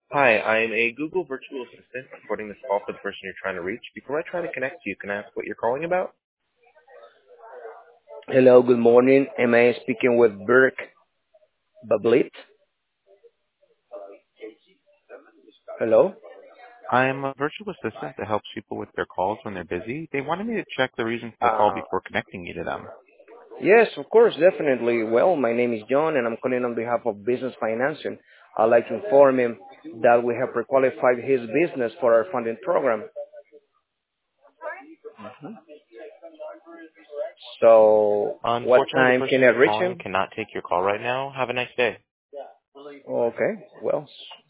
Hi, I'm a Google virtual assistant recording this call for the person you're trying to reach. Before I try to connect you, can I ask what you're calling about? Hello, good morning. Am I speaking with Burke Bablit? Hello? I'm a virtual assistant that helps people with their calls when they're busy. They wanted me to check the reason for the call Uh, before connecting you to them. yes, of course, definitely. Well, my name is John and I'm calling on behalf of Business Financing. I'd like to inform him that we have pre-qualified his business for our funding program. So, what Unfortunately, the time can person I you're reach calling him? cannot take your call right now. Have a nice day. Okay, well,